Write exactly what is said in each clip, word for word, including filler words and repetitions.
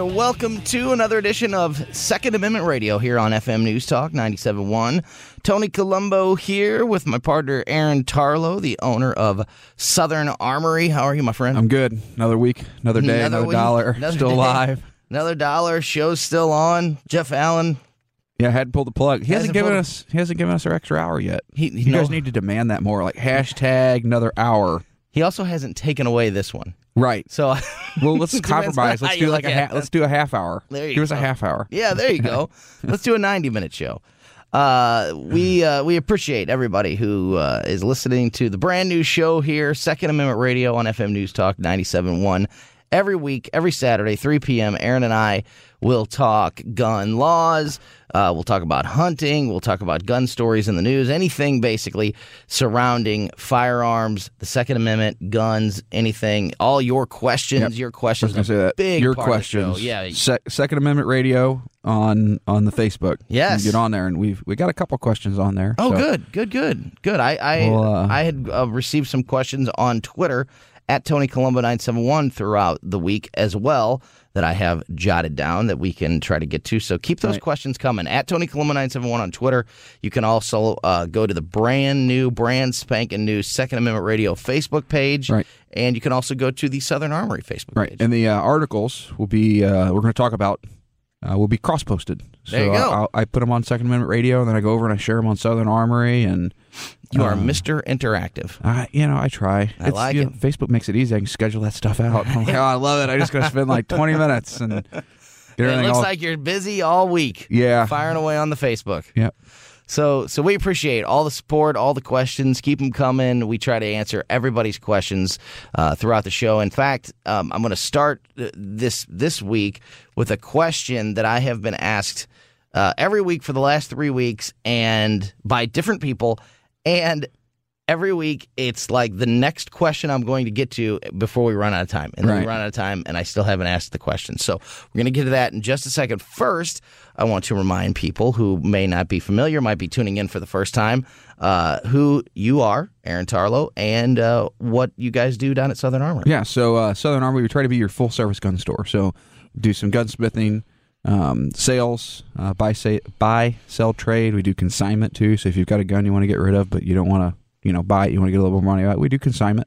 and welcome to another edition of Second Amendment Radio here on F M News Talk ninety-seven point one. Tony Colombo here with my partner Aaron Tarlow, the owner of Southern Armory. How are you, my friend? I'm good. Another week, another day, another, another dollar, another still day, alive. Another dollar, show's still on. Jeff Allen. Yeah, I had to pull the plug. He, he hasn't, hasn't given us he hasn't given us our extra hour yet. He, he, you no. guys need to demand that more. Like hashtag another hour. He also hasn't taken away this one. Right. So, well, let's compromise. Let's do like a ha- let's do a half hour. There you Give go. us a half hour. Yeah, there you go. Let's do a ninety minute show. Uh, we uh, we appreciate everybody who uh, is listening to the brand new show here, Second Amendment Radio on F M News Talk ninety-seven point one. Every week, every Saturday, three p.m., Aaron and I will talk gun laws. Uh, we'll talk about hunting. We'll talk about gun stories in the news. Anything, basically, surrounding firearms, the Second Amendment, guns, anything. All your questions. Yep. Your questions are a big your part questions. Of the show. Yeah. Se- Second Amendment Radio on on the Facebook. Yes. You get on there, and we've we got a couple questions on there. Oh, so. good, good, good, good. I I, well, uh, I had uh, received some questions on Twitter at Tony Colombo nine seven one throughout the week as well that I have jotted down that we can try to get to. So keep those right. questions coming. At Tony Colombo nine seven one on Twitter. You can also uh, go to the brand new, brand spanking new Second Amendment Radio Facebook page. Right. And you can also go to the Southern Armory Facebook right. page. And the uh, articles will be, uh, we're going to talk about, uh, will be cross-posted. So there you go. I, I put them on Second Amendment Radio, and then I go over and I share them on Southern Armory, and you are um, Mister Interactive. I, you know, I try. I it's, like you it. know, Facebook makes it easy. I can schedule that stuff out. I'm like, oh, I love it. I just got to spend like twenty minutes and get everything It looks all... like you're busy all week. Yeah. Firing away on the Facebook. Yep. So so we appreciate all the support, all the questions. Keep them coming. We try to answer everybody's questions uh, throughout the show. In fact, um, I'm going to start this this week with a question that I have been asked uh, every week for the last three weeks and by different people. And every week, it's like the next question I'm going to get to before we run out of time. And then right. we run out of time, and I still haven't asked the question. So we're going to get to that in just a second. First, I want to remind people who may not be familiar, might be tuning in for the first time, uh, who you are, Aaron Tarlow, and uh, what you guys do down at Southern Armory. Yeah, so uh, Southern Armory, we try to be your full-service gun store. So do some gunsmithing, um, sales, uh, buy, say, buy, sell, trade. We do consignment, too. So if you've got a gun you want to get rid of, but you don't want to you know, buy it, you want to get a little more money out, we do consignment.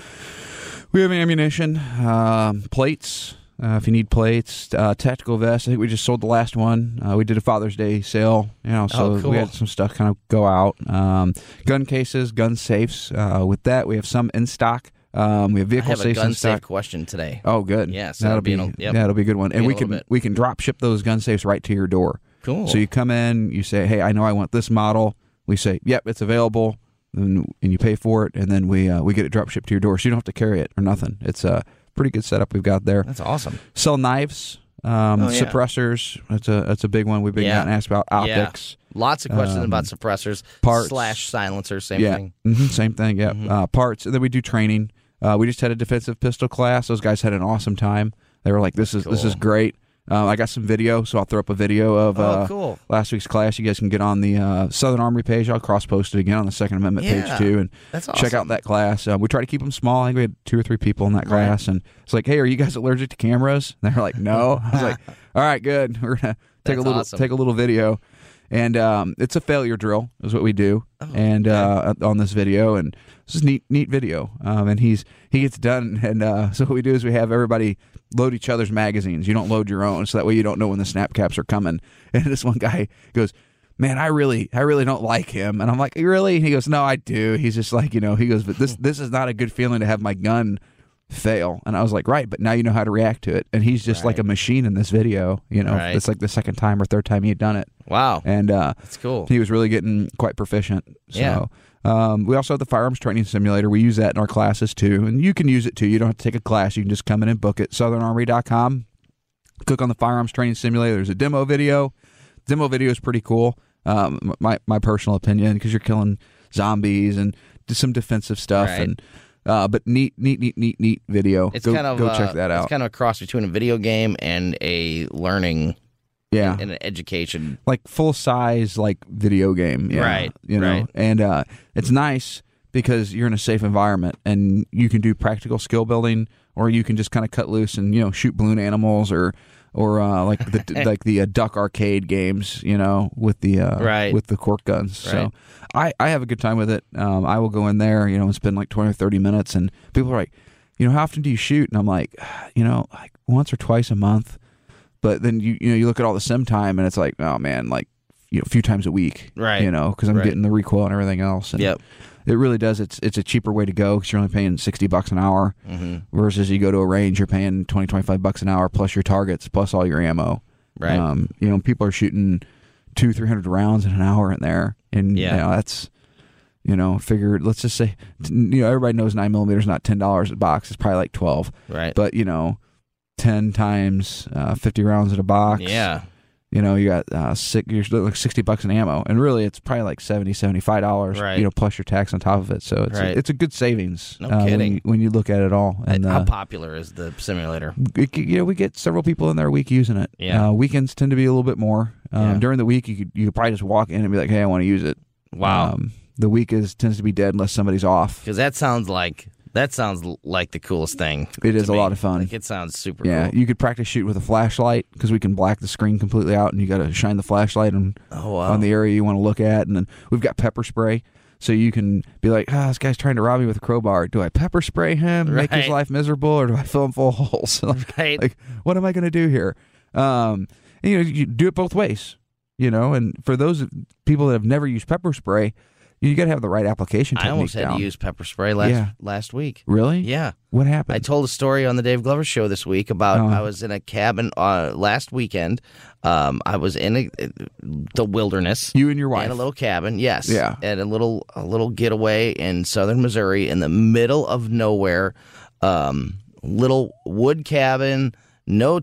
We have ammunition, uh, plates, uh, if you need plates, uh, tactical vests. I think we just sold the last one. Uh, we did a Father's Day sale, you know, so oh, cool. we had some stuff kind of go out. Um, gun cases, gun safes. Uh, with that, we have some in stock. Um, we have vehicle I have safes a gun in stock. safe question today. Oh, good. Yeah, so that'll, that'll be, be, a, yep. yeah, that'll be a good one. And Be we can bit. we can drop ship those gun safes right to your door. Cool. So you come in, you say, hey, I know I want this model. We say, yep, it's available. And, and you pay for it, and then we uh, we get it drop shipped to your door, so you don't have to carry it or nothing. It's a pretty good setup we've got there. That's awesome. Sell knives, um, oh, yeah. suppressors. That's a that's a big one. We've been yeah. getting asked about optics. Yeah. Lots of questions um, about suppressors, parts slash silencers, same yeah. thing. Mm-hmm, same thing. Yeah, mm-hmm. uh, parts. And then we do training. Uh, we just had a defensive pistol class. Those guys had an awesome time. They were like, "This is cool. this is great." Uh, I got some video, so I'll throw up a video of oh, uh, cool. last week's class. You guys can get on the uh, Southern Armory page. I'll cross-post it again on the Second Amendment yeah, page, too, and that's awesome. check out that class. Uh, we try to keep them small. I think we had two or three people in that class, right. and it's like, hey, are you guys allergic to cameras? And they're like, no. I was like, all right, good. We're going to take a little awesome. take a little video. And um, it's a failure drill is what we do, oh, and okay. uh, on this video, and this is neat, neat video. Um, and he's he gets done, and uh, so what we do is we have everybody load each other's magazines. You don't load your own, so that way you don't know when the snap caps are coming. And this one guy goes, "Man, I really, I really don't like him." And I'm like, "Really?" And he goes, "No, I do." He's just like, you know, he goes, "But this, this is not a good feeling to have my gun fail." And I was like, right, but now you know how to react to it. And he's just right. like a machine in this video. You know, right. it's like the second time or third time he had done it. Wow. And uh, that's cool. He was really getting quite proficient. So, yeah. Um, we also have the firearms training simulator. We use that in our classes too. And you can use it too. You don't have to take a class. You can just come in and book it. southern armory dot com. Click on the firearms training simulator. There's a demo video. Demo video is pretty cool. Um, my, my personal opinion, because you're killing zombies and some defensive stuff. Right. And Uh, but neat, neat, neat, neat, neat video. It's go kind of go uh, check that out. It's kind of a cross between a video game and a learning, yeah, and, and an education, like full size, like video game. Yeah, right. You know, right. and uh, it's nice because you're in a safe environment and you can do practical skill building, or you can just kind of cut loose and you know shoot balloon animals or or uh, like the like the uh, Duck Arcade games, you know, with the uh, Right. with the cork guns. Right. So I, I have a good time with it. Um, I will go in there, you know, and spend like twenty or thirty minutes, and people are like, you know, how often do you shoot? And I'm like, you know, like once or twice a month. But then you you know you look at all the sim time, and it's like, oh man, like you know, a few times a week, Right. You know, because I'm Right. getting the recoil and everything else. And Yep. it really does. It's it's a cheaper way to go because you're only paying sixty bucks an hour, Mm-hmm. versus you go to a range, you're paying twenty, twenty-five bucks an hour plus your targets plus all your ammo. Right. Um, you know, people are shooting two, three hundred rounds in an hour in there, and Yeah. you know, that's you know, figure. Let's just say, you know, everybody knows nine millimeters not ten dollars a box. It's probably like twelve. Right. But you know, ten times uh, fifty rounds at a box. Yeah. You know, you got uh, six, you're looking like sixty bucks in ammo, and really, it's probably like seventy, seventy-five dollars. Right. You know, plus your tax on top of it. So it's Right. a, it's a good savings. No uh, when kidding. you, when you look at it all. And How uh, popular is the simulator? it, you know, we get several people in there a week using it. Yeah. Uh, weekends tend to be a little bit more. Um, Yeah. During the week, you could you could probably just walk in and be like, "Hey, I want to use it." Wow. Um, the week is tends to be dead unless somebody's off. Because that sounds like that sounds l- like the coolest thing. It is to a me. lot of fun. Like, it sounds super Yeah, cool. you could practice shoot with a flashlight because we can black the screen completely out, and you got to shine the flashlight on Oh wow. on the area you want to look at, and then we've got pepper spray, so you can be like, ah, this guy's trying to rob me with a crowbar. Do I pepper spray him, make his Right. life miserable, or do I fill him full of holes? like, Right. like, what am I going to do here? Um, and, you know, you do it both ways, you know. And for those people that have never used pepper spray, you got to have the right application I technique almost had down. to use pepper spray last Yeah. last week. Really? Yeah. What happened? I told a story on the Dave Glover show this week about Oh. I was in a cabin uh, last weekend. Um, I was in a, the wilderness. you and your wife. In a little cabin, yes. Yeah. At a little a little getaway in southern Missouri in the middle of nowhere. Um, little wood cabin, no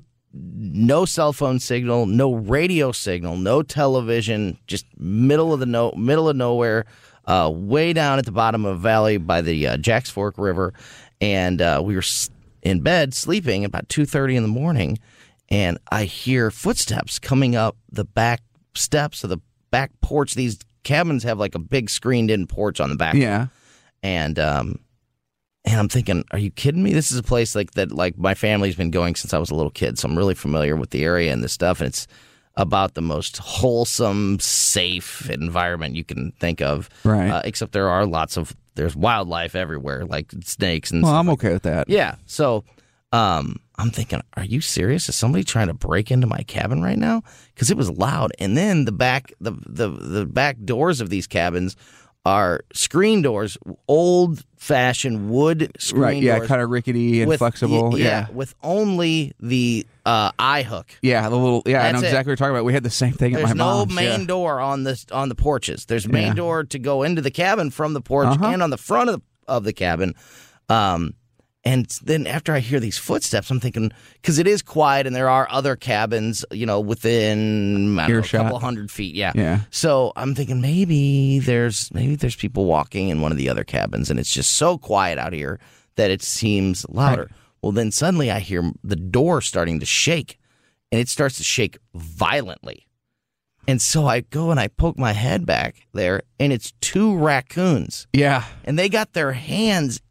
no cell phone signal, no radio signal, no television, just middle of the no middle of nowhere, uh, way down at the bottom of a valley by the uh, Jacks Fork River. And uh, we were s- in bed sleeping about two thirty in the morning, and I hear footsteps coming up the back steps of the back porch. These cabins have like a big screened-in porch on the back. yeah. And um, and I'm thinking, are you kidding me? This is a place like that, like my family's been going since I was a little kid, so I'm really familiar with the area and this stuff. And it's about the most wholesome, safe environment you can think of. Right. Uh, except there are lots of there's wildlife everywhere, like snakes and Well, stuff I'm like okay with that. yeah. So um, I'm thinking, are you serious? Is somebody trying to break into my cabin right now? Because it was loud. And then the back the, the the back doors of these cabins are screen doors, old fashioned wood screen Right. Yeah. doors. Kind of rickety and with- flexible. yeah, Yeah. with only the uh, eye hook. Yeah, the little yeah, I know That's it. exactly what you're talking about. We had the same thing at There's my no mom's. main yeah. door on the on the porches. There's main Yeah. door to go into the cabin from the porch Uh-huh. and on the front of the, of the cabin. Um, and then after I hear these footsteps, I'm thinking because it is quiet and there are other cabins, you know, within I don't know, a Earshot. couple hundred feet. Yeah. Yeah. So I'm thinking maybe there's maybe there's people walking in one of the other cabins, and it's just so quiet out here that it seems louder. Right. Well, then suddenly I hear the door starting to shake, and it starts to shake violently. And so I go and I poke my head back there, and it's two raccoons, Yeah. and they got their hands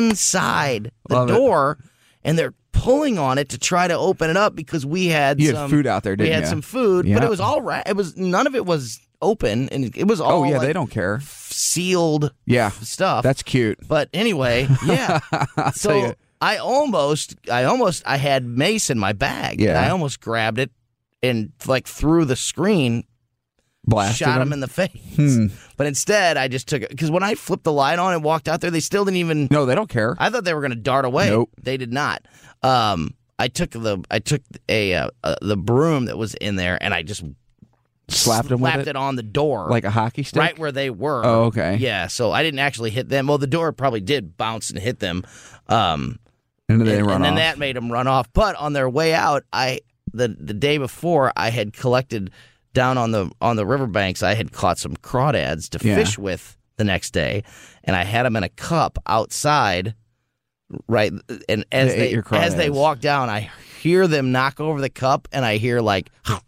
inside the Love it. door, and they're pulling on it to try to open it up because we had You had some food out there, we didn't had you? some food, but Yeah. it was all right. It was none of it was open, and it was all Oh yeah, like, they don't care. sealed Yeah. stuff. That's cute. But anyway, yeah. I'll so tell you. I almost, I almost, I had mace in my bag. Yeah. And I almost grabbed it and like through the screen, Blasted shot them. him in the face. Hmm. But instead, I just took it because when I flipped the light on and walked out there, they still didn't even. No, they don't care. I thought they were going to dart away. Nope. They did not. Um, I took the, I took a uh, uh, the broom that was in there and I just Slapped them with slapped it? it on the door, Like a hockey stick. right where they were. Oh, okay. Yeah, so I didn't actually hit them. Well, the door probably did bounce and hit them. Um, And then they and, run and then off. that made them run off. But on their way out, I the the day before I had collected down on the on the riverbanks. I had caught some crawdads to Yeah. fish with the next day, and I had them in a cup outside. Right, and as They ate they your as they crawdads. walk down, I hear them knock over the cup, and I hear like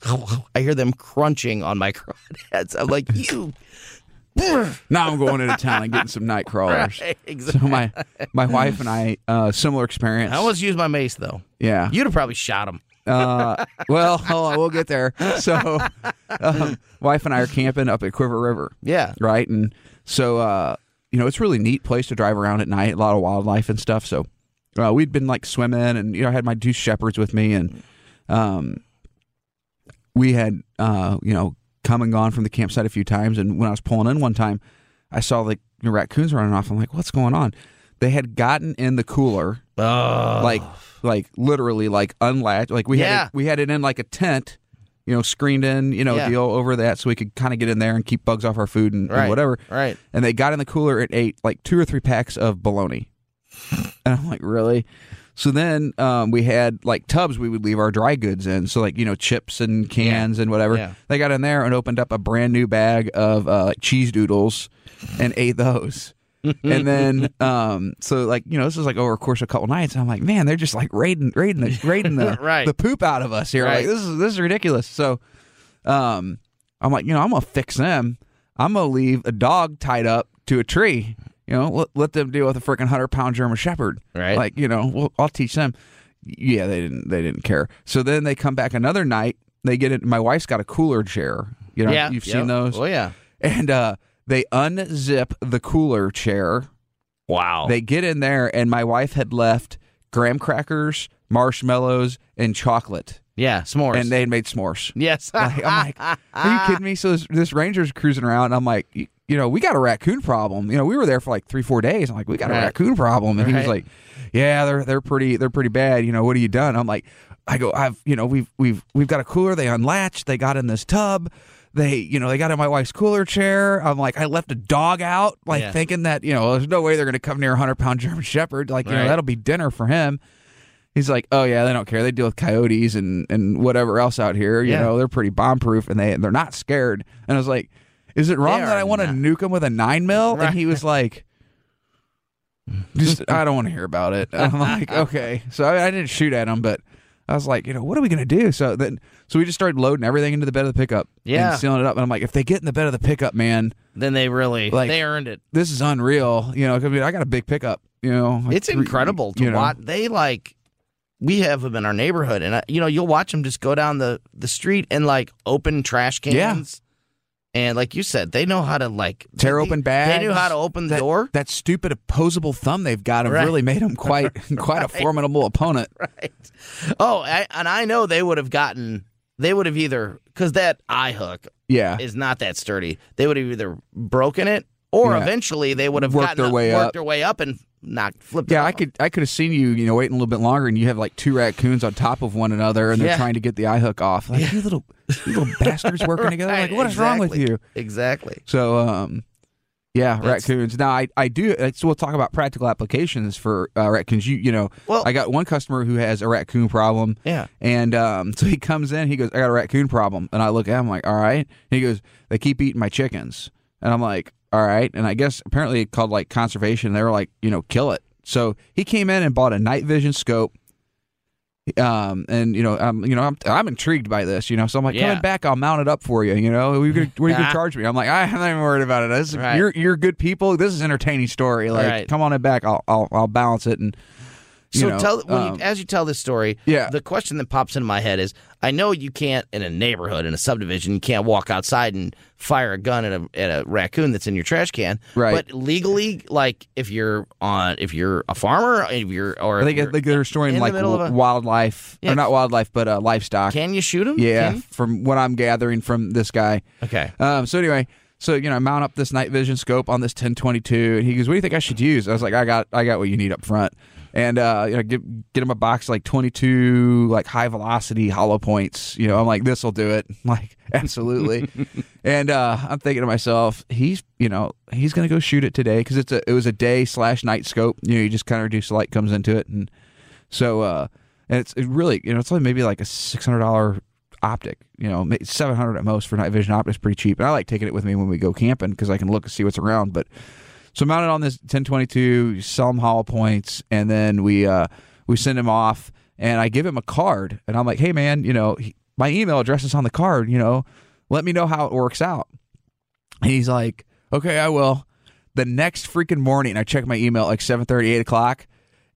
I hear them crunching on my crawdads. I'm like, you. Now I'm going into town and getting some night crawlers. Right, exactly. So my my wife and I, uh, similar experience. I almost used my mace though. yeah. You'd have probably shot him. Uh, well, hold on, we'll get there. So, um, wife and I are camping up at Quiver River. Yeah. Right, and so uh, you know, it's a really neat place to drive around at night. A lot of wildlife and stuff. So, uh, we'd been like swimming, and you know, I had my two shepherds with me, and um, we had uh, you know, come and gone from the campsite a few times. And when I was pulling in one time, I saw like the raccoons running off. I'm like, what's going on? They had gotten in the cooler, oh. like like literally like unlatched. Like we Yeah. had it, we had it in like a tent, you know, screened in, you know, Yeah. deal over that, so we could kind of get in there and keep bugs off our food and, Right. and whatever. Right. And they got in the cooler and ate like two or three packs of bologna. And I'm like, really? So then um, we had like tubs we would leave our dry goods in. So like, you know, chips and cans and whatever. Yeah. They got in there and opened up a brand new bag of uh, like cheese doodles and ate those. And then, um, so like, you know, this is like over a course of a couple nights. And I'm like, man, they're just like raiding, raiding the, raiding the, Right. the poop out of us here. Right. Like this is, this is ridiculous. So, um, I'm like, you know, I'm going to fix them. I'm going to leave a dog tied up to a tree, you know, let, let them deal with a freaking hundred pound German Shepherd. Right. Like, you know, we'll, I'll teach them. Yeah, they didn't, they didn't care. So then they come back another night. They get it. My wife's got a cooler chair. You know, Yeah. you've Yep. seen those. Oh, yeah. And, uh, they unzip the cooler chair. Wow. They get in there, and my wife had left graham crackers, marshmallows, and chocolate. yeah. S'mores. And they had made s'mores. yes. Like, I'm like, are you kidding me? So this, this ranger's cruising around, and I'm like, you, you know, we got a raccoon problem. You know, we were there for like three, four days. I'm like, we got Right. a raccoon problem. And he was Right. like, yeah, they're they're pretty they're pretty bad. You know, what have you done? I'm like, I go, I've you know, we've we've we've got a cooler. They unlatched. They got in this tub. They, you know, they got in my wife's cooler chair. I'm like, I left a dog out, like Yeah. thinking that, you know, there's no way they're going to come near a hundred pound German Shepherd. Like, you Right. know, that'll be dinner for him. He's like, oh yeah, they don't care. They deal with coyotes and, and whatever else out here. You Yeah. know, they're pretty bomb proof, and they they're not scared. And I was like, is it wrong They that are I want to not. nuke them with a nine mil? Right. And he was like, just I don't want to hear about it. And I'm like, okay. So I, I didn't shoot at him, but I was like, you know, what are we gonna do? So then, so we just started loading everything into the bed of the pickup, Yeah. and sealing it up. And I'm like, if they get in the bed of the pickup, man, Then they really, Like- they earned it. this is unreal. You know, 'cause I mean, I got a big pickup. You know, like It's three- incredible to you know. watch. They like, we have them in our neighborhood, and uh, you know, you'll watch them just go down the the street and like open trash cans. Yeah. And like you said, they know how to like Tear they, open bags. They knew how to open the that, door. That stupid opposable thumb they've got have Right. really made them quite quite a formidable opponent. Right. Oh, I, and I know they would have gotten. They would have either because that eye hook Yeah. is not that sturdy. They would have either broken it, or Yeah. eventually they would have Worked gotten their up- way worked up. their way up and knocked flipped. Yeah, it I off. could I could have seen you, you know, waiting a little bit longer, and you have like two raccoons on top of one another, and they're Yeah. trying to get the eye hook off. Like, you little you little bastards working together. Like, Right, what is wrong with exactly. you? Exactly. So, um, yeah, That's- raccoons. Now, I I do. So we'll talk about practical applications for uh, raccoons. You you know, Well- I got one customer who has a raccoon problem. Yeah. And um, so he comes in, he goes, I got a raccoon problem. And I look at him like, all right. And he goes, they keep eating my chickens. And I'm like, all right. And I guess apparently it called like conservation. They were like, you know, kill it. So he came in and bought a night vision scope. Um, and you know, I'm, you know, I'm, I'm intrigued by this, you know, so I'm like, Yeah. coming back, I'll mount it up for you. You know, what are you gonna, what are you gonna charge me? I'm like, I'm not even worried about it. This, Right. You're, you're good people. This is an entertaining story. Like, Right. come on it back. I'll, I'll, I'll balance it. And, you So know, tell when um, you, as you tell this story, Yeah. the question that pops into my head is: I know you can't in a neighborhood in a subdivision, you can't walk outside and fire a gun at a at a raccoon that's in your trash can. Right. But legally, like if you're on, if you're a farmer, if you're or I if think, you're I think they're storing in the like middle of w- a- wildlife, Yeah. or not wildlife, but uh, livestock. can you shoot them? Yeah, from what I'm gathering from this guy. Okay. Um, so anyway, so you know, I mount up this night vision scope on this ten twenty-two, and he goes, "What do you think I should use?" I was like, "I got, I got what you need up front." And uh, you know, get get him a box like twenty-two like high velocity hollow points. You know, I'm like, this will do it. I'm like, absolutely. And uh, I'm thinking to myself, he's you know he's gonna go shoot it today because it's a it was a day slash night scope. You know, you just kind of reduce the light comes into it, and so uh, and it's it really you know it's only maybe like a six hundred dollar optic. You know, seven hundred at most for night vision optics, pretty cheap. And I like taking it with me when we go camping because I can look and see what's around, but. So mounted on this ten twenty-two, sell him hollow points, and then we uh, we send him off, and I give him a card, and I'm like, hey man, you know, he, my email address is on the card, you know, let me know how it works out. And he's like, okay, I will. The next freaking morning, I check my email at like seven thirty, eight o'clock,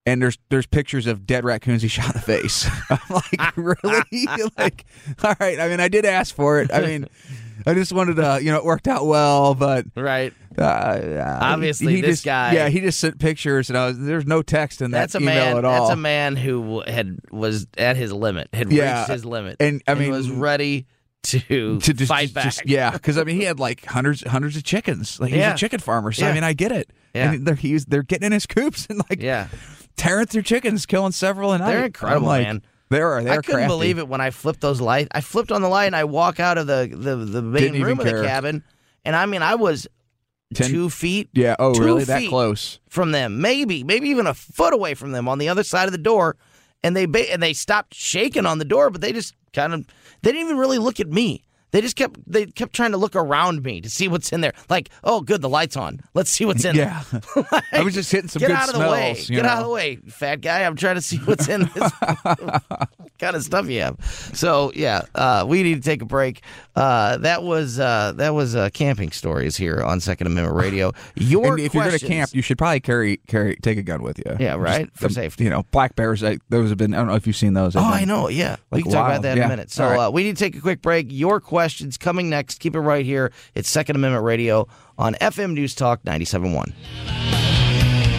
and there's there's pictures of dead raccoons he shot in the face. I'm like, really? Like, all right. I mean, I did ask for it. I mean, I just wanted to, you know, it worked out well, but right. Uh, Obviously, he this just, guy. Yeah, he just sent pictures, and I was there's no text in that that's a email man, at all. That's a man who had was at his limit, had Yeah, reached his limit, and I and mean was ready to, to just, fight just, back. just- yeah, because I mean, he had like hundreds hundreds of chickens. Like he's Yeah. a chicken farmer, so Yeah. I mean, I get it. Yeah. And they're he's, they're getting in his coops and like yeah, tearing through chickens, killing several a night. they're incredible, I'm like, man. They are. They I are couldn't crafty. believe it when I flipped those lights. I flipped on the light and I walk out of the the, the main Didn't even room of care. the cabin, and I mean, I was Ten- two feet. Yeah. Oh, two really? That feet close? from them, maybe, maybe even a foot away from them on the other side of the door, and they ba- and they stopped shaking on the door, but they just kind of they didn't even really look at me. They just kept they kept trying to look around me to see what's in there. Like, oh, good, the light's on. Let's see what's in Yeah. there. Like, I was just hitting some get good out of smells. the way. you Get know? out of the way, fat guy. I'm trying to see what's in this kind of stuff you have. So yeah, uh, we need to take a break. Uh, that was uh, that was uh, camping stories here on Second Amendment Radio. Your And if you're going to questions- camp, you should probably carry carry take a gun with you. Yeah, right, Just, for um, safety. You know, black bears. Like, those have been. I don't know if you've seen those. Oh, They've I been- know. Yeah, we Like, can talk about wild. that in Yeah. a minute. So All right. uh, we need to take a quick break. Your questions coming next. Keep it right here. It's Second Amendment Radio on F M News Talk ninety-seven point one.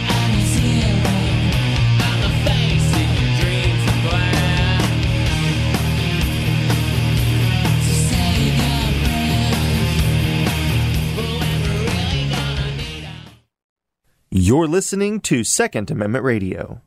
You're listening to Second Amendment Radio.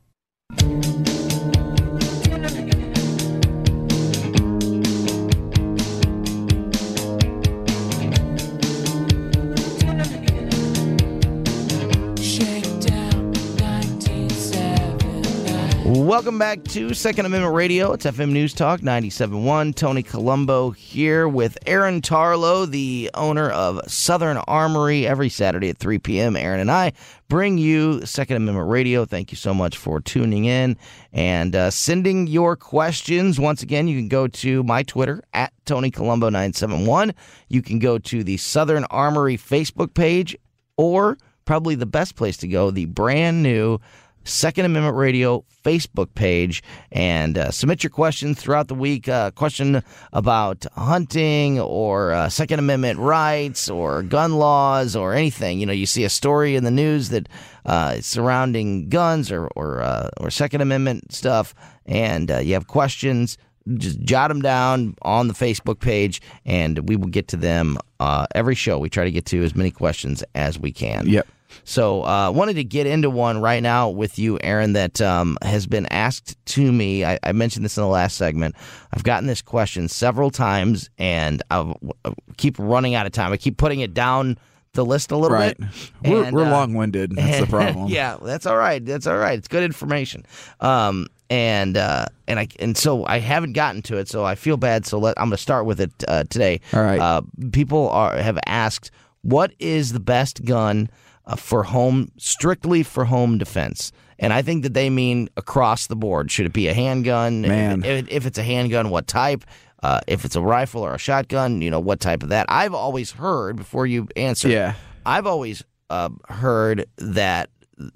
Welcome back to Second Amendment Radio. It's F M News Talk ninety-seven point one. Tony Colombo here with Aaron Tarlow, the owner of Southern Armory. Every Saturday at three p.m., Aaron and I bring you Second Amendment Radio. Thank you so much for tuning in and uh, sending your questions. Once again, you can go to my Twitter, at Tony Colombo nine seven one. You can go to the Southern Armory Facebook page, or probably the best place to go, the brand new Second Amendment Radio Facebook page, and uh, submit your questions throughout the week. Uh, question about hunting or uh, Second Amendment rights or gun laws or anything. You know, you see a story in the news that uh, surrounding guns or or, uh, or Second Amendment stuff, and uh, you have questions. Just jot them down on the Facebook page, and we will get to them uh, every show. We try to get to as many questions as we can. Yep. So I uh, wanted to get into one right now with you, Aaron, that um, has been asked to me. I, I mentioned this in the last segment. I've gotten this question several times, and I keep running out of time. I keep putting it down the list a little Right. bit. We're, and, we're uh, long-winded. That's the problem. Yeah, that's all right. That's all right. It's good information. Um, and uh, and I and so I haven't gotten to it, so I feel bad. So let, I'm going to start with it uh, today. All right. Uh, people are have asked, what is the best gun Uh, for home, strictly for home defense? And I think that they mean across the board. Should it be a handgun? Man. If, if it's a handgun, what type? Uh, if it's a rifle or a shotgun, you know, what type of that? I've always heard, before you answer, Yeah. I've always uh, heard that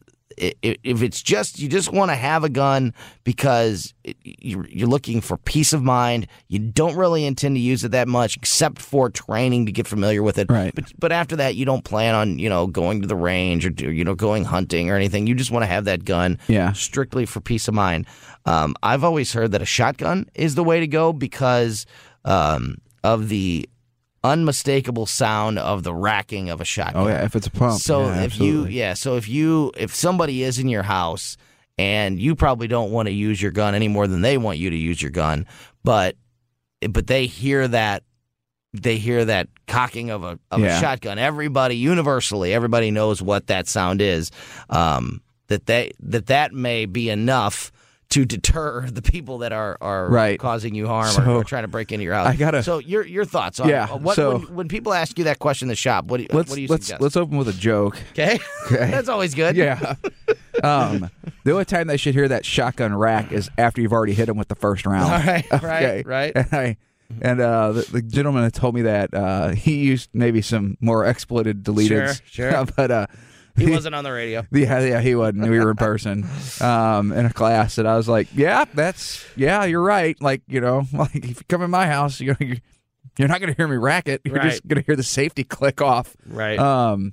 i- i- if it's just, you just want to have a gun because it, you're, you're looking for peace of mind, you don't really intend to use it that much except for training to get familiar with it. Right. But but after that, you don't plan on, you know, going to the range or, do- you know, going hunting or anything. You just want to have that gun Yeah. strictly for peace of mind. Um, I've always heard that a shotgun is the way to go because um, of the unmistakable sound of the racking of a shotgun. Oh yeah, if it's a pump. So yeah, if you, absolutely. yeah, so if you, if somebody is in your house and you probably don't want to use your gun any more than they want you to use your gun, but but they hear that, they hear that cocking of a of Yeah. a shotgun. Everybody, universally, everybody knows what that sound is. Um, that they that that may be enough to deter the people that are, are Right. causing you harm So, or, or trying to break into your house. I gotta- So your your thoughts on Yeah, what so- when, when people ask you that question in the shop, what do you, let's what do you let's suggest? let's open with a joke. Okay, Okay. that's always good. Yeah. um, the only time they should hear that shotgun rack is after you've already hit them with the first round. All right, Okay. right, right. And I, and uh, the, the gentleman had told me that uh, he used maybe some more exploited deleted, Sure, sure. but uh, He wasn't on the radio. Yeah, yeah, he wasn't. We were in person um, in a class, and I was like, "Yeah, that's yeah, you're right. Like, you know, like if you come in my house, you're you're, you're not going to hear me racket. You're Right. just going to hear the safety click off." Right. Um,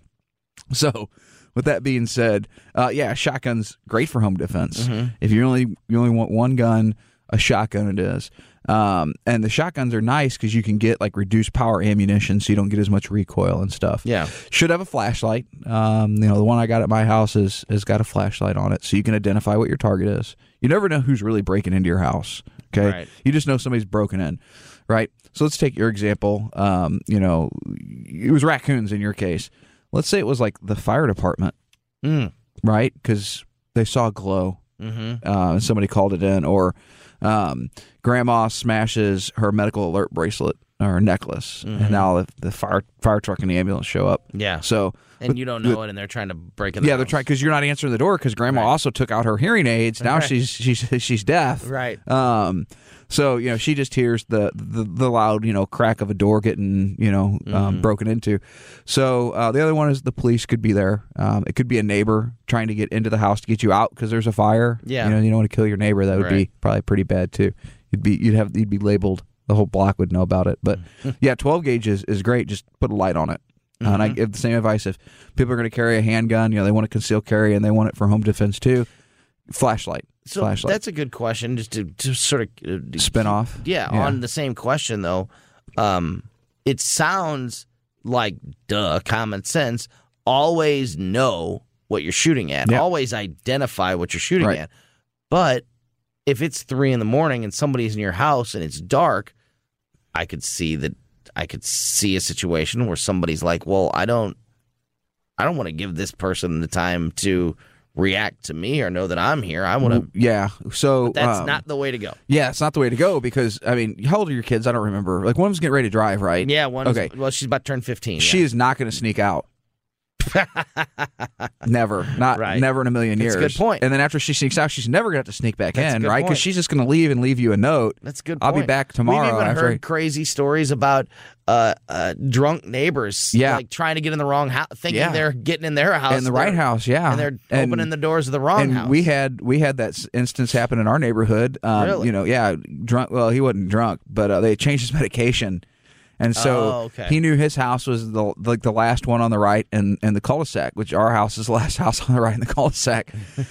so, with that being said, uh, yeah, shotgun's great for home defense. Mm-hmm. If you only you only want one gun, a shotgun it is. Um, and the shotguns are nice because you can get like reduced power ammunition, so you don't get as much recoil and stuff. Yeah. Should have a flashlight. Um, you know, the one I got at my house is has got a flashlight on it, so you can identify what your target is. You never know who's really breaking into your house. Okay, Right. you just know somebody's broken in, right? So let's take your example. Um, you know, it was raccoons in your case. Let's say it was like the fire department, Mm. right? Because they saw a glow. Mm-hmm. Uh, and somebody called it in, or um, grandma smashes her medical alert bracelet or necklace, Mhm. and now the, the fire fire truck and the ambulance show up. Yeah. So, And but- you don't know but- it, and they're trying to break in the yeah, they're house. trying because you're not answering the door because grandma Right. also took out her hearing aids. Now Right. she's she's she's deaf. Right. Um, so you know she just hears the, the the loud you know crack of a door getting you know um, Mhm. broken into. So uh, the other one is the police could be there. Um, it could be a neighbor trying to get into the house to get you out because there's a fire. Yeah. you know you don't want to kill your neighbor. That would be Right. probably pretty bad too. You'd be you'd have you'd be labeled. The whole block would know about it. But yeah, twelve gauge is, is great. Just put a light on it. Uh, and I Mhm. give the same advice if people are going to carry a handgun, you know, they want to conceal carry and they want it for home defense too. Flashlight. So flashlight. that's a good question, just to, to sort of uh, to Spin keep- off. Yeah, Yeah. on the same question though, um, it sounds like duh, common sense. Always know what you're shooting at. Yeah. Always identify what you're shooting Right. at. But if it's three in the morning and somebody's in your house and it's dark, I could see that. I could see a situation where somebody's like, "Well, I don't, I don't want to give this person the time to react to me or know that I'm here. I want to." Yeah. So That's um, not the way to go. Yeah, it's not the way to go because I mean, how old are your kids? I don't remember. Like one of them's getting ready to drive, right? Yeah, one. Okay. Is, well, she's about to turn fifteen. She is not going to sneak out. Never, not Right. never in a million That's years. a good point. And then after she sneaks out, she's never going to have to sneak back That's a in, good right? point. Because she's just going to leave and leave you a note. That's a good. I'll be point. back tomorrow We've even after I- heard crazy stories about uh, uh, drunk neighbors, Yeah. like trying to get in the wrong house, thinking Yeah. they're getting in their house, in the right they're- house, yeah, and they're opening the doors of the wrong and house. we had we had that s- instance happen in our neighborhood. Um, Really? You know, yeah, drunk. Well, he wasn't drunk, but uh, they changed his medication, and so Oh, okay. he knew his house was the like the last one on the right, and and the cul-de-sac, which our house is the last house on the right in the cul-de-sac.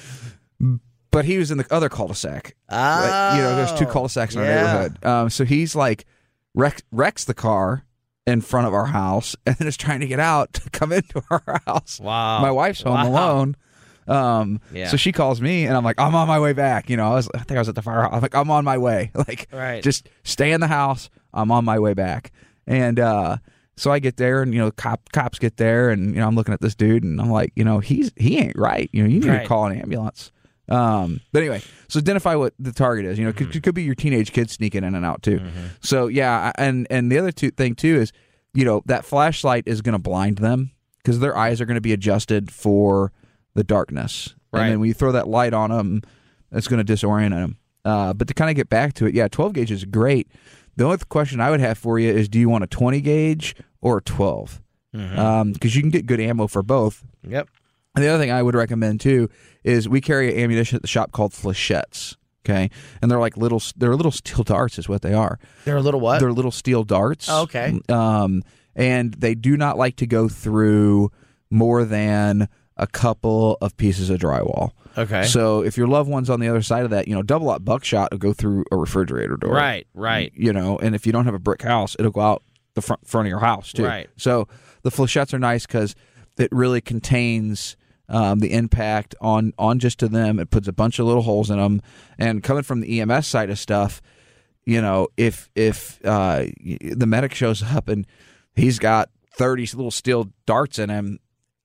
But he was in the other cul-de-sac. Like, you know, there's two Oh, cul-de-sacs in our yeah. neighborhood. Um, so he's like wreck, wrecks the car in front of our house, and then is trying to get out to come into our house. Wow. My wife's home Wow. alone. Um, Yeah. So she calls me, and I'm like, I'm on my way back. You know, I was, I think I was at the firehouse. I'm like, I'm on my way. Like, Right. just stay in the house. I'm on my way back. And uh, so I get there, and you know, cop cops get there, and you know, I'm looking at this dude, and I'm like, you know, he's he ain't right. You know, you need Right. to call an ambulance. Um, but anyway, so identify what the target is. You know, it Mm-hmm. could, could be your teenage kids sneaking in and out too. So yeah, I- and and the other two thing too is, you know, that flashlight is going to blind them because their eyes are going to be adjusted for the darkness. Right. And then when you throw that light on them, it's going to disorient them. Uh, but to kind of get back to it, yeah, twelve gauge is great. The only question I would have for you is, do you want a twenty gauge or a twelve? Mhm. Um, because you can get good ammo for both. Yep. And the other thing I would recommend too is we carry ammunition at the shop called flechettes. Okay, and they're like little, they're little steel darts, is what they are. They're a little what? They're little steel darts. Oh, okay. Um, and they do not like to go through more than a couple of pieces of drywall. Okay. So if your loved one's on the other side of that, you know, double out buckshot will go through a refrigerator door. Right. Right. You know, and if you don't have a brick house, it'll go out the front front of your house too. Right. So the flechettes are nice because it really contains um, the impact on on just to them. It puts a bunch of little holes in them. And coming from the E M S side of stuff, you know, if if uh, the medic shows up and he's got thirty little steel darts in him,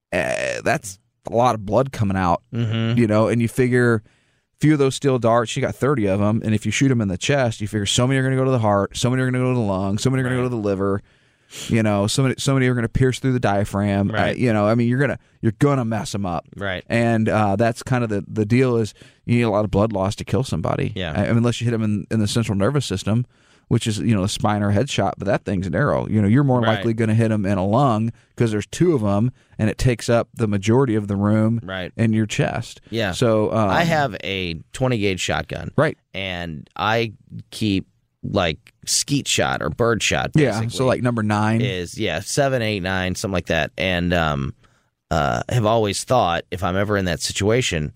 uh, that's a lot of blood coming out. Mm-hmm. You know, and you figure a few of those steel darts, you got thirty of them, and if you shoot them in the chest, you figure so many are going to go to the heart, so many are going to go to the lung, so many are going to go to the liver. You know, so many, so many are going to pierce through the diaphragm. Right. Uh, you know, I mean, you're gonna you're gonna mess them up. Right. And uh, that's kind of the, the deal is you need a lot of blood loss to kill somebody. Yeah. I, I mean, unless you hit them in, in the central nervous system, which is, you know, a spine or headshot, but that thing's an arrow. You know, you're more Right. likely going to hit them in a lung because there's two of them, and it takes up the majority of the room Right. in your chest. Yeah. So um, I have a twenty gauge shotgun. right. And I keep like skeet shot or bird shot. Yeah. Basically, So like number nine. is yeah seven, eight, nine, something like that. And um, uh, have always thought if I'm ever in that situation,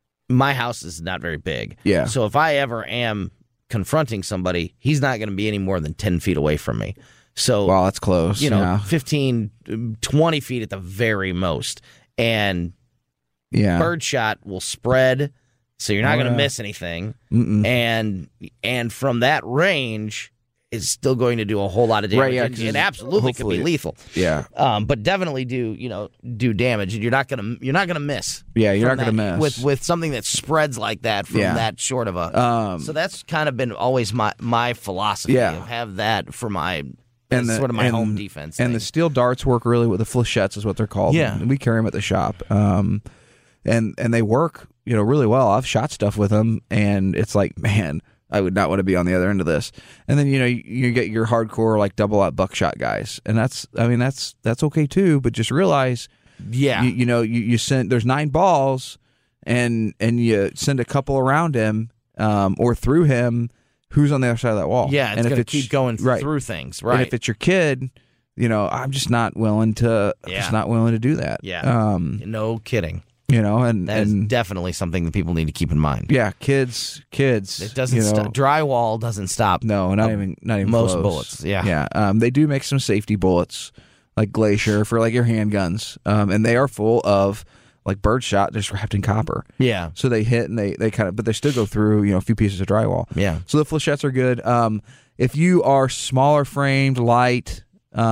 my house is not very big. Yeah. So if I ever am confronting somebody, he's not going to be any more than ten feet away from me. So Wow, that's close. you know, yeah. fifteen, twenty feet at the very most. And yeah. birdshot will spread, so you're not Oh, going to yeah. miss anything. Mm-mm. And and from that range, it's still going to do a whole lot of damage. Right, yeah, and 'cause it absolutely could be hopefully- lethal. Yeah. Um, but definitely do you know do damage. You're not gonna you're not gonna miss. Yeah, you're from not going to that- miss. with with something that spreads like that from Yeah. that short of a. um, so that's kind of been always my my philosophy. Yeah. Of have that for my and the, sort of my and, home defense. And thing. the steel darts work really with the flechettes is what they're called. Yeah. And we carry them at the shop. Um, and and they work, you know, really well. I've shot stuff with them, and it's like, man, I would not want to be on the other end of this. And then you know you, you get your hardcore like double out buckshot guys, and that's I mean that's that's okay too. But just realize, yeah. you, you know, you, you send there's nine balls, and and you send a couple around him um, or through him. Who's on the other side of that wall? yeah, it's and if gonna it's keep going right. through things, And right? if it's your kid, you know, I'm just not willing to, I'm Yeah. just not willing to do that. Yeah. Um, no kidding. you know, and That is and definitely something that people need to keep in mind. yeah, kids, kids. It doesn't you know, stop. Drywall doesn't stop. No, not Uh, even, not even most close. bullets, yeah. yeah. Um, they do make some safety bullets, like Glacier for like your handguns, um, and they are full of like birdshot, just wrapped in copper. Yeah. So they hit and they they kind of, but they still go through, you know, a few pieces of drywall. Yeah. So the flechettes are good. Um, if you are smaller framed, light,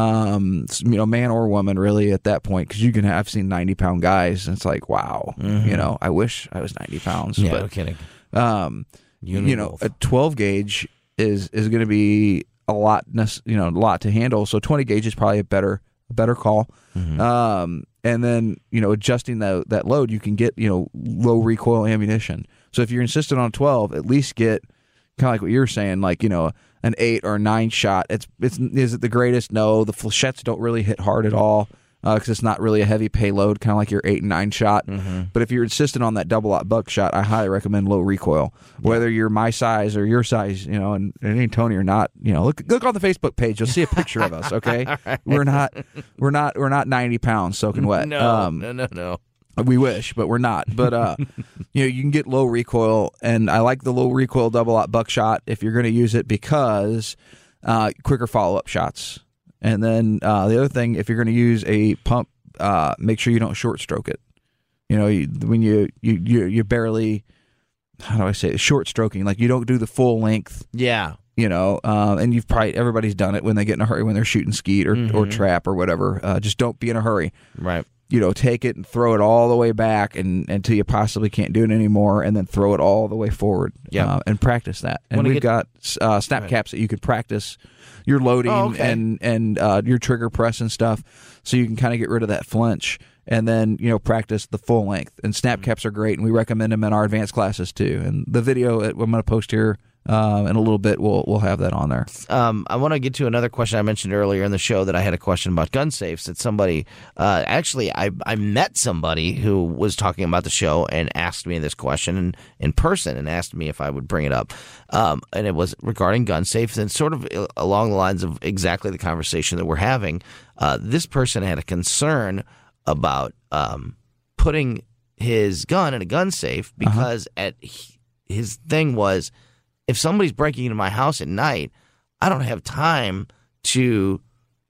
um, you know, man or woman, really at that point, because you can. Have, I've seen ninety pound guys, and it's like, wow, Mhm. you know, I wish I was ninety pounds. Yeah. but No kidding. um, You, you know, a twelve gauge is is going to be a lot, nec- you know, a lot to handle. So twenty gauge is probably a better a better call. Mhm. Um, and then you know, adjusting that that load, you can get you know low recoil ammunition. So if you're insistent on twelve, at least get kind of like what you were saying, like you know, an eight or a nine shot. It's it's is it the greatest? No, the flechettes don't really hit hard at all because uh, it's not really a heavy payload, kind of like your eight and nine shot. Mm-hmm. But if you're insistent on that double aught buckshot, I highly recommend low recoil. Whether you're my size or your size, you know, and, and it ain't Tony or not, you know, look look on the Facebook page. You'll see a picture of us. Okay, right. we're not we're not we're not ninety pounds soaking wet. No, Um, no, no, no. we wish, but we're not. But uh, you know, you can get low recoil, and I like the low recoil double aught buckshot if you're going to use it because uh, quicker follow up shots. And then uh, the other thing, if you're going to use a pump, uh, make sure you don't short stroke it. You know, you, when you you you you barely, how do I say it, short stroking, like you don't do the full length. Yeah. You know, uh, and you've probably everybody's done it when they get in a hurry when they're shooting skeet or, or Mhm. trap or whatever. Uh, just don't be in a hurry. Right. You know, take it and throw it all the way back and until you possibly can't do it anymore, and then throw it all the way forward. Yeah. uh, and practice that. And Wanna we've get- got uh, snap Right. caps that you can practice your loading Oh, okay. and and uh, your trigger press and stuff, so you can kind of get rid of that flinch. And then you know practice the full length. And snap caps are great, and we recommend them in our advanced classes too. And the video that I'm going to post here uh, in a little bit, we'll we'll have that on there. Um, I want to get to another question I mentioned earlier in the show that I had a question about gun safes. That somebody, uh, actually, I, I met somebody who was talking about the show and asked me this question in, in person and asked me if I would bring it up. Um, and it was regarding gun safes and sort of along the lines of exactly the conversation that we're having. Uh, this person had a concern about um, putting his gun in a gun safe because at his thing was, if somebody's breaking into my house at night, I don't have time to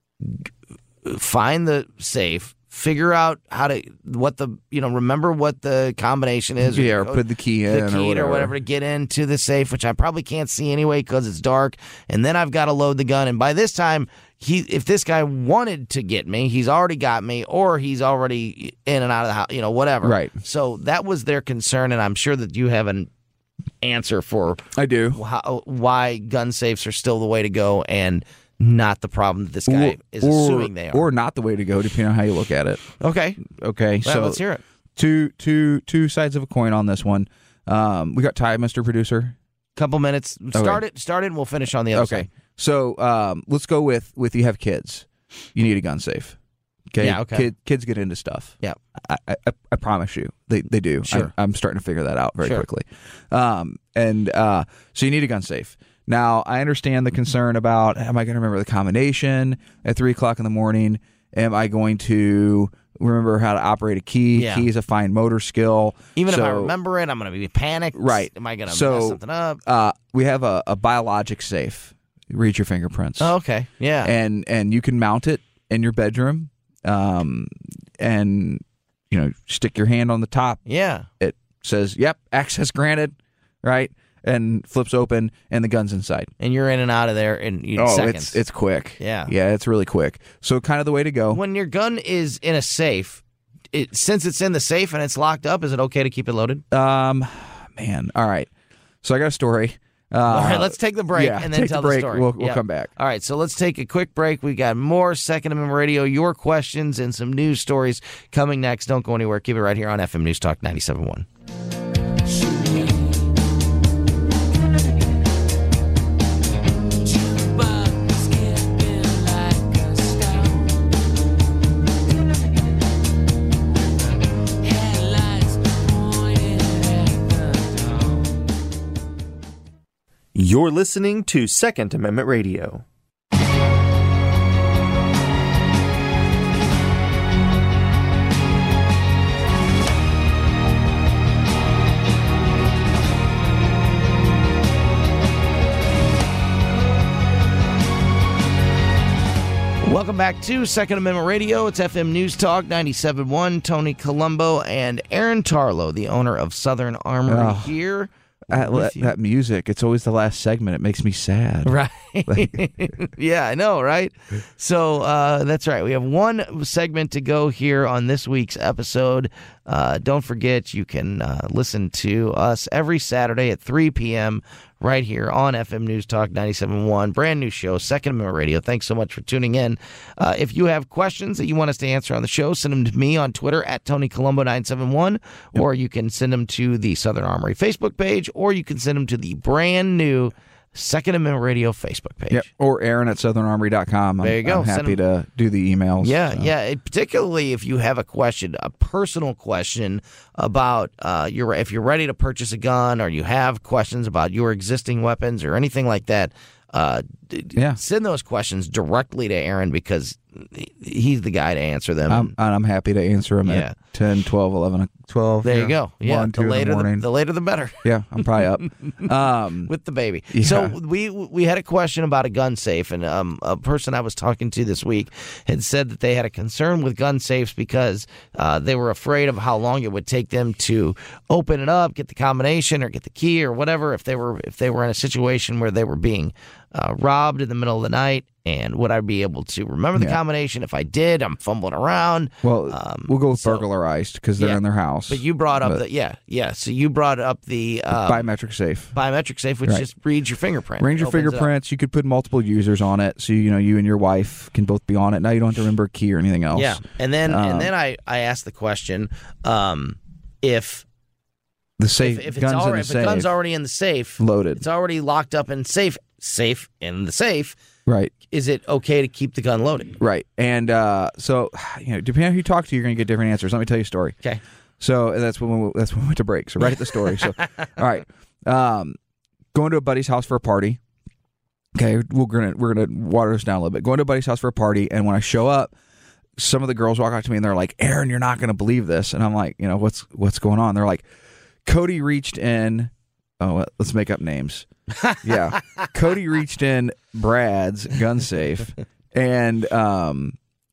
find the safe, figure out how to what the you know remember what the combination is, Yeah, or the put the key in the or key whatever. or whatever to get into the safe, which I probably can't see anyway because it's dark. And then I've got to load the gun. And by this time, he if this guy wanted to get me, he's already got me, or he's already in and out of the house, you know, whatever. Right. So that was their concern, and I'm sure that you have an answer for I do. how, why gun safes are still the way to go and not the problem that this guy Or- is or, assuming they are. or not the way to go, depending on how you look at it. okay, Okay, well, so let's hear it. two two two sides of a coin on this one. Um, we got Ty, Mister Producer. Couple minutes. Start it. Start it, and we'll finish on the other Okay. side. So um, let's go with with you have kids. You need a gun safe. Okay. Yeah, okay. Kid, kids get into stuff. Yeah. I, I, I promise you, they they do. Sure. I, I'm starting to figure that out very Sure. quickly. Um, and uh, so you need a gun safe. Now I understand the concern about, am I going to remember the combination at three o'clock in the morning? Am I going to remember how to operate a key? Yeah. Key is a fine motor skill. Even if I So- remember it, I'm going to be panicked. Right. Am I going to So, mess something up? Uh, we have a, a biologic safe. Read your fingerprints. Oh, okay. Yeah. and and you can mount it in your bedroom, um, and you know, stick your hand on the top. yeah. It says, "Yep, access granted," right? And flips open, and the gun's inside. And you're in and out of there in you know, Oh, seconds. it's it's quick. Yeah. yeah, it's really quick. So kind of the way to go. When your gun is in a safe, it, since it's in the safe and it's locked up, is it okay to keep it loaded? Um, man, all right. So I got a story. Uh, All right, let's take the break yeah, and then take tell the break. story. We'll, we'll Yep. come back. All right, so let's take a quick break. We got more Second Amendment Radio, your questions, and some news stories coming next. Don't go anywhere. Keep it right here on F M News Talk ninety-seven point one. You're listening to Second Amendment Radio. Welcome back to Second Amendment Radio. It's F M News Talk ninety-seven point one. Tony Colombo and Aaron Tarlow, the owner of Southern Armory, Oh. here. That, with that, you. that music, it's always the last segment. It makes me sad. Right. Yeah, I know, right? So uh, that's right. We have one segment to go here on this week's episode. Uh, don't forget, you can uh, listen to us every Saturday at three p.m. right here on F M News Talk ninety-seven point one. Brand new show, Second Amendment Radio. Thanks so much for tuning in. Uh, if you have questions that you want us to answer on the show, send them to me on Twitter at Tony Colombo nine seven one, or you can send them to the Southern Armory Facebook page, or you can send them to the brand new Second Amendment Radio Facebook page. Yep. Or Aaron at southern armory dot com. I'm, There you go. I'm Send happy to do the emails. Yeah, so. yeah. It, particularly if you have a question, a personal question about uh, your if you're ready to purchase a gun, or you have questions about your existing weapons or anything like that. Uh, d- d- Yeah. send those questions directly to Aaron, because he's the guy to answer them. I'm, and I'm happy to answer them Yeah. at ten, twelve, eleven, twelve. there yeah. you go. Yeah, one, two the in later the the, morning. the later the better. Yeah, I'm probably up. Um, With the baby. Yeah. So we we had a question about a gun safe, and um, a person I was talking to this week had said that they had a concern with gun safes because uh, they were afraid of how long it would take them to open it up, get the combination, or get the key, or whatever. If they were if they were in a situation where they were being uh, robbed in the middle of the night, and would I be able to remember the Yeah. combination? If I did, I'm fumbling around. well, Um, we'll go with so- burglarized because they're Yeah. in their house. But you brought up But the yeah yeah. So you brought up the um, biometric safe. biometric safe, which Right. just reads your fingerprint. Range your opens it up. fingerprints. You could put multiple users on it, so you know you and your wife can both be on it. Now you don't have to remember a key or anything else. Yeah, and then Um, and then I, I asked the question, um, if The safe if, if it's guns already, in the if safe the gun's already in the safe, loaded. it's already locked up in safe safe in the safe. Right. Is it okay to keep the gun loaded? Right. And uh, so, you know, depending on who you talk to, you're going to get different answers. Let me tell you a story. Okay. So that's when we, that's when we went to break. So right at the story. So, all right, um, going to a buddy's house for a party. Okay, we're gonna we're gonna water this down a little bit. Going to a buddy's house for a party, and when I show up, some of the girls walk up to me and they're like, "Aaron, you're not gonna believe this." And I'm like, you know, what's what's going on? They're like, Cody reached in. Oh, let's make up names. Yeah, Cody reached in Brad's gun safe and um,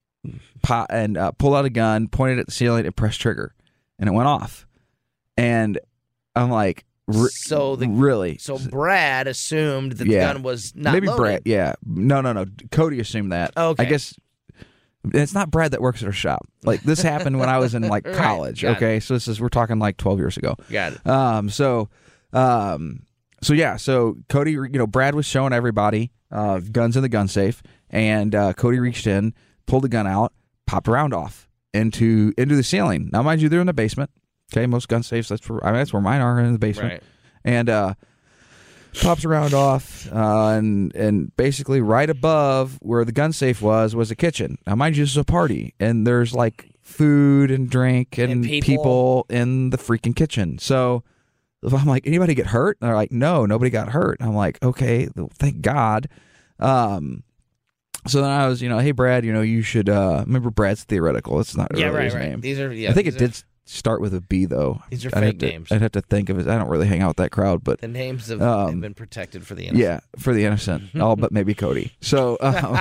po- and uh, pulled out a gun, pointed at the ceiling, and pressed trigger. And it went off, and I'm like, re- So the really? so Brad assumed that Yeah. the gun was not Maybe loaded. Brad? Yeah, no, no, no. Cody assumed that. Okay. I guess it's not Brad that works at our shop. Like this happened when I was in like Right. college. Got it. Okay, so this is we're talking like twelve years ago. Got it. Um, so, um, so yeah, so Cody, you know, Brad was showing everybody uh, guns in the gun safe, and uh, Cody reached in, pulled the gun out, popped a round off into into the ceiling. Now, mind you, they're in the basement. Okay, most gun safes that's where I mean, that's where mine are in the basement. Right. And uh, pops around off, uh, and and basically right above where the gun safe was was a kitchen. Now, mind you, this is a party, and there's like food and drink and, And people. people in the freaking kitchen. So I'm like, anybody get hurt? And they're like, no, nobody got hurt. I'm like, okay, thank God. Um, so then I was, you know, hey, Brad, you know, you should, uh, remember Brad's Theoretical. It's not Yeah, really right, his right. name. These are, yeah. I think these it are- did start with a B, though. These are I'd have fake to- names. I'd have to think of it. I don't really hang out with that crowd, but The names have, Um, have been protected for the innocent. yeah, for the innocent, all but maybe Cody. So, um,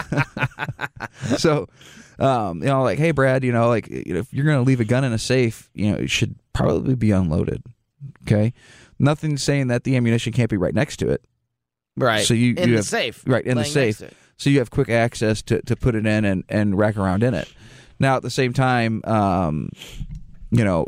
so, um, you know, like, hey, Brad, you know, like, you know, if you're going to leave a gun in a safe, you know, it should probably be unloaded. Okay, nothing saying that the ammunition can't be right next to it. Right. So you, in you the have, safe. right in the laying next safe. to it. So you have quick access to, to put it in and, and rack around in it. Now, at the same time, um, you know,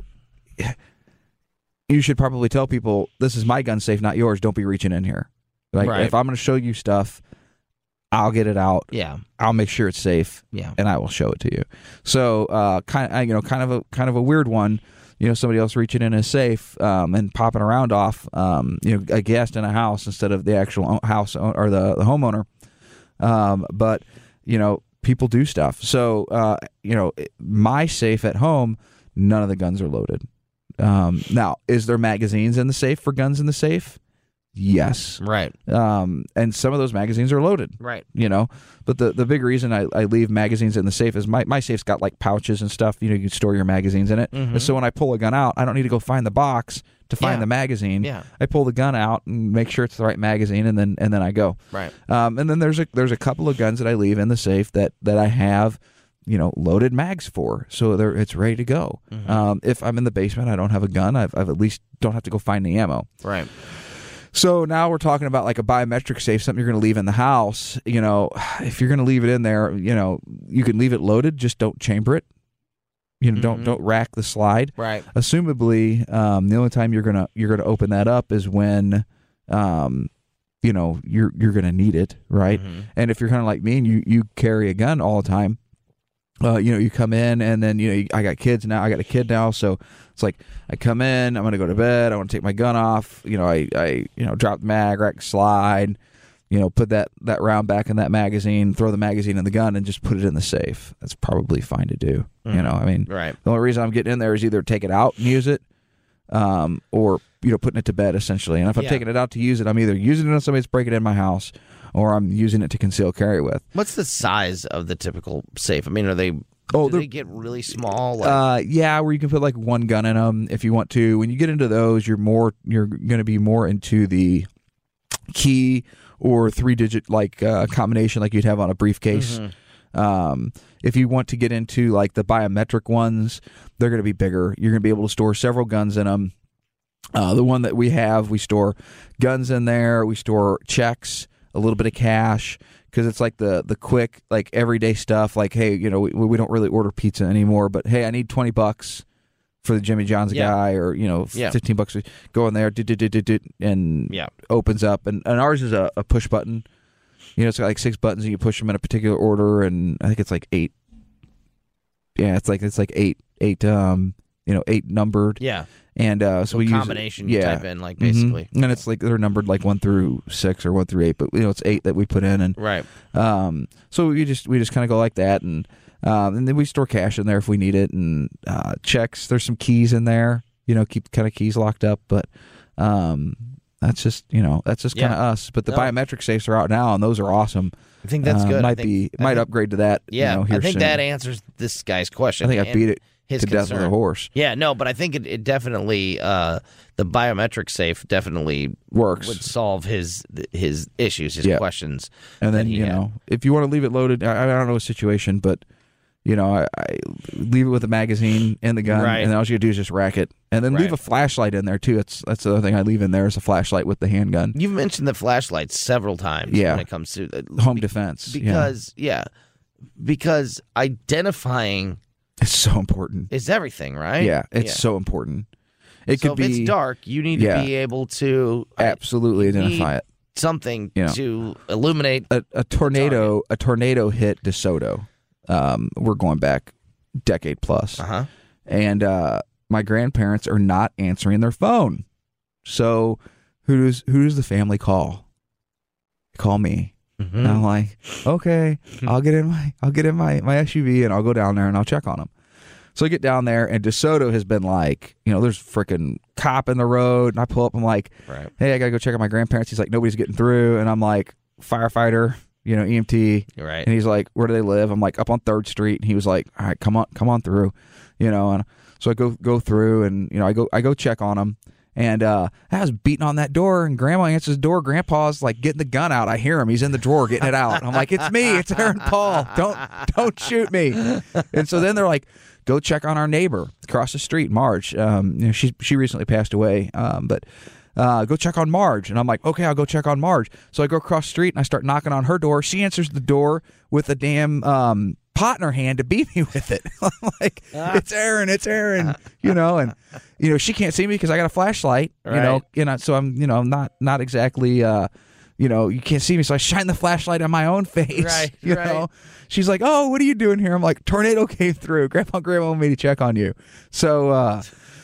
you should probably tell people, this is my gun safe, not yours. Don't be reaching in here. Like, Right. if I'm going to show you stuff, I'll get it out. Yeah. I'll make sure it's safe, Yeah. and I will show it to you. So, uh, kind of, you know, kind of a kind of a weird one. You know, somebody else reaching in a safe um, and popping around off. Um, you know, a guest in a house instead of the actual house or the, the homeowner. Um, but you know, people do stuff. So, uh, you know, my safe at home, none of the guns are loaded. Um, now, is there magazines in the safe for guns in the safe? Yes. Right. Um, and some of those magazines are loaded. Right. You know, but the, the big reason I, I leave magazines in the safe is my, my safe's got like pouches and stuff. You know, you can store your magazines in it. Mhm. And so when I pull a gun out, I don't need to go find the box to find Yeah. the magazine. Yeah. I pull the gun out and make sure it's the right magazine, and then and then I go. Right. Um, and then there's a there's a couple of guns that I leave in the safe that that I have, you know, loaded mags for, so they're it's ready to go. Mhm. Um, if I'm in the basement, I don't have a gun. I've I've at least don't have to go find the ammo. Right. So now we're talking about like a biometric safe, something you're going to leave in the house. You know, if you're going to leave it in there, you know, you can leave it loaded, just don't chamber it. You know, don't Mhm. don't rack the slide. Right. Assumably, um, the only time you're gonna you're gonna open that up is when, um, you know, you're you're gonna need it, right? Mhm. And if you're kind of like me and you you carry a gun all the time, uh, you know, you come in and then you know you, I got kids now. I got a kid now, so it's like I come in, I'm gonna go to bed. I want to take my gun off. You know, I I you know drop the mag, rack the slide. You know, put that, that round back in that magazine, throw the magazine in the gun, and just put it in the safe. That's probably fine to do. You know, I mean, Right. the only reason I'm getting in there is either take it out and use it, um, or you know, putting it to bed essentially. And if I'm Yeah. taking it out to use it, I'm either using it on somebody's breaking in my house, or I'm using it to conceal carry with. What's the size of the typical safe? I mean, are they? Oh, do they're- they get really small? Like, Uh, yeah, where you can put like one gun in them if you want to. When you get into those, you're more you're going to be more into the key or three digit like uh, combination like you'd have on a briefcase. Mhm. Um, if you want to get into like the biometric ones, they're going to be bigger. You're going to be able to store several guns in them. Uh, the one that we have, we store guns in there. We store checks, a little bit of cash, because it's like the the quick, like everyday stuff. Like, hey, you know, we, we don't really order pizza anymore, but hey, I need twenty bucks for the Jimmy John's Yeah. guy, or you know, Yeah. fifteen bucks. Go in there, dit, dit, dit, dit, dit, and Yeah. opens up. And, and ours is a, a push button. You know, it's got like six buttons, and you push them in a particular order, and I think it's like eight. Yeah, it's like it's like eight, eight, um, you know, eight numbered. Yeah. And uh, so, So we combination use you yeah. type in, like Mhm. basically. and it's like they're numbered like one through six or one through eight, but you know it's eight that we put in, and Right. um, so we just we just kind of go like that, and um, and then we store cash in there if we need it, and uh, checks. There's some keys in there, you know, keep kind of keys locked up, but um, that's just you know that's just kind of Yeah. us. But the No. biometric safes are out now, and those are awesome. I think that's Uh, good. I Might think- be I might think- upgrade to that. Yeah, you know, here I think soon. that answers this guy's question. I think I and beat it his to death with concern. a horse. Yeah, no, but I think it, it definitely uh, the biometric safe definitely Works. would solve his his issues, his Yeah. questions. And that then he you had. know, if you want to leave it loaded, I, I don't know a situation, but you know, I, I leave it with a magazine in the gun, Right. and then all you do is just rack it, and then leave Right. a flashlight in there too. It's that's the other thing I leave in there is a flashlight with the handgun, You've mentioned the flashlights several times. Yeah. when it comes to uh, home be- defense. yeah. because yeah. because identifying It's so important. is everything, right? Yeah, it's so important. It so could if be it's dark, you need yeah. to be able to uh, absolutely identify need- it. something You know. to illuminate. A, a tornado, a tornado hit DeSoto. Um, we're going back decade plus. Uh huh. and uh, my grandparents are not answering their phone. So who does who does the family call? Call me. Mm-hmm. And I'm like, okay, I'll get in my I'll get in my, my S U V and I'll go down there and I'll check on them. So I get down there, and DeSoto has been like, you know, there's freaking cop in the road, and I pull up, I'm like, right. hey, I gotta go check on my grandparents. He's like, nobody's getting through, and I'm like, firefighter, you know, E M T, Right. and he's like, where do they live? I'm like, up on Third Street, and he was like, all right, come on, come on through, you know, and so I go go through, and you know, I go I go check on them. And uh, I was beating on that door, and Grandma answers the door. Grandpa's like getting the gun out. I hear him; he's in the drawer getting it out. I'm like, "It's me, it's Aaron Paul. Don't, don't shoot me!" And so then they're like, "Go check on our neighbor across the street, Marge. Um, you know, she she recently passed away, um, but uh, go check on Marge." And I'm like, "Okay, I'll go check on Marge." So I go across the street and I start knocking on her door. She answers the door with a damn um, pot in her hand to beat me with it. I'm like, it's Aaron, it's Aaron, you know, and you know she can't see me because I got a flashlight, right. you know, you know, so I'm, you know, not not exactly, uh, you know, you can't see me, so I shine the flashlight on my own face, right? You right. know, she's like, "Oh, what are you doing here?" I'm like, "Tornado came through. Grandpa, and Grandma wanted me to check on you." So, uh,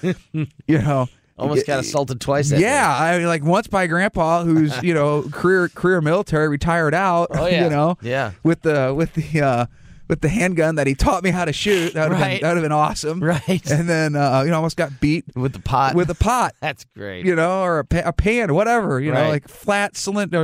you know. Almost got assaulted twice. Yeah, I mean, like once by Grandpa, who's you know career career military, retired out. Oh yeah, you know, yeah, with the with the uh, with the handgun that he taught me how to shoot. That would have right. been that would have been awesome. Right. And then uh, you know, almost got beat with the pot. with a pot. That's great. You know, or a, pa- a pan, whatever. You right. know, like flat cylinder.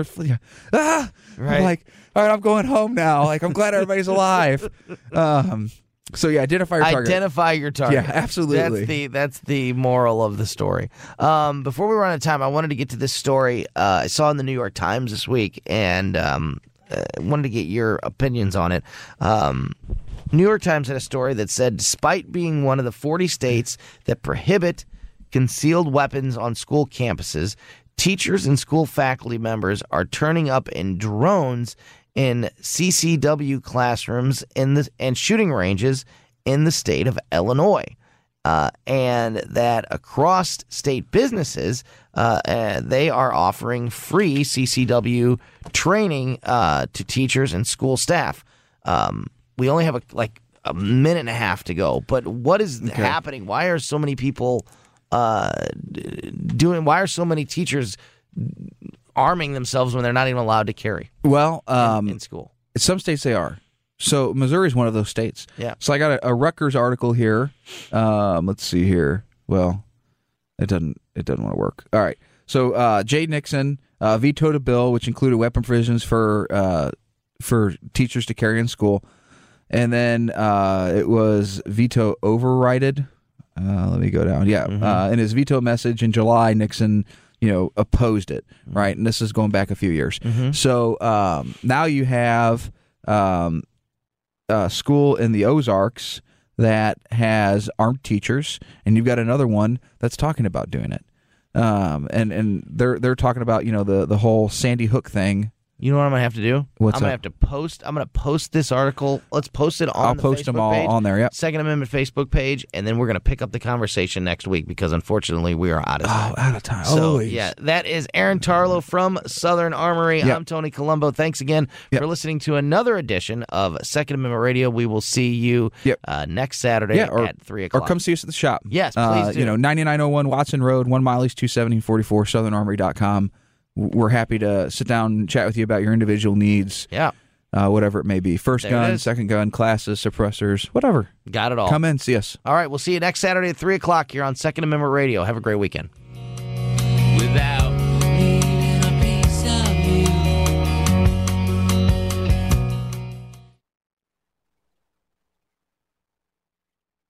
Ah, right. I'm like, all right, I'm going home now. Like, I'm glad everybody's alive. Um. So yeah, identify your target. Identify your target. Yeah, absolutely. That's the that's the moral of the story. Um, before we run out of time, I wanted to get to this story uh, I saw in the New York Times this week, and um, uh, wanted to get your opinions on it. Um, New York Times had a story that said, despite being one of the forty states that prohibit concealed weapons on school campuses, teachers and school faculty members are turning up in drones in C C W classrooms in the and shooting ranges in the state of Illinois, uh, and that across state businesses, uh, uh, they are offering free C C W training uh, to teachers and school staff. Um, we only have a, like a minute and a half to go, but what is okay. happening? Why are so many people uh, doing? Why are so many teachers arming themselves when they're not even allowed to carry? Well, um, in, in school, some states they are. So Missouri is one of those states. Yeah. So I got a, a Rutgers article here. Um, let's see here. Well, it doesn't. It doesn't want to work. All right. So uh, Jay Nixon uh, vetoed a bill which included weapon provisions for uh, for teachers to carry in school, and then uh, it was veto overrided. Uh, let me go down. Yeah. Mm-hmm. Uh, in his veto message in July, Nixon, you know, opposed it, right? And this is going back a few years. Mm-hmm. So um, now you have um, a school in the Ozarks that has armed teachers, and you've got another one that's talking about doing it. Um, and and they're they're talking about, you know, the the whole Sandy Hook thing. You know what I'm gonna have to do? What's I'm gonna up? have to post. I'm gonna post this article. Let's post it on. I'll the post Facebook them all page, on there. Yep. Second Amendment Facebook page, and then we're gonna pick up the conversation next week because unfortunately we are out of time. Oh, out of time. So Always. yeah, that is Aaron Tarlow from Southern Armory. Yep. I'm Tony Colombo. Thanks again Yep. for listening to another edition of Second Amendment Radio. We will see you Yep. uh, next Saturday Yeah, or, at three o'clock. Or come see us at the shop. Yes, please uh, do. You know, ninety-nine oh one Watson Road, one Mileage two seventy forty-four, southern armory dot com. We're happy to sit down and chat with you about your individual needs. Yeah. Uh, whatever it may be. First There it gun, is. second gun, classes, suppressors, whatever. Got it all. Come in, see us. All right, we'll see you next Saturday at three o'clock here on Second Amendment Radio. Have a great weekend. Without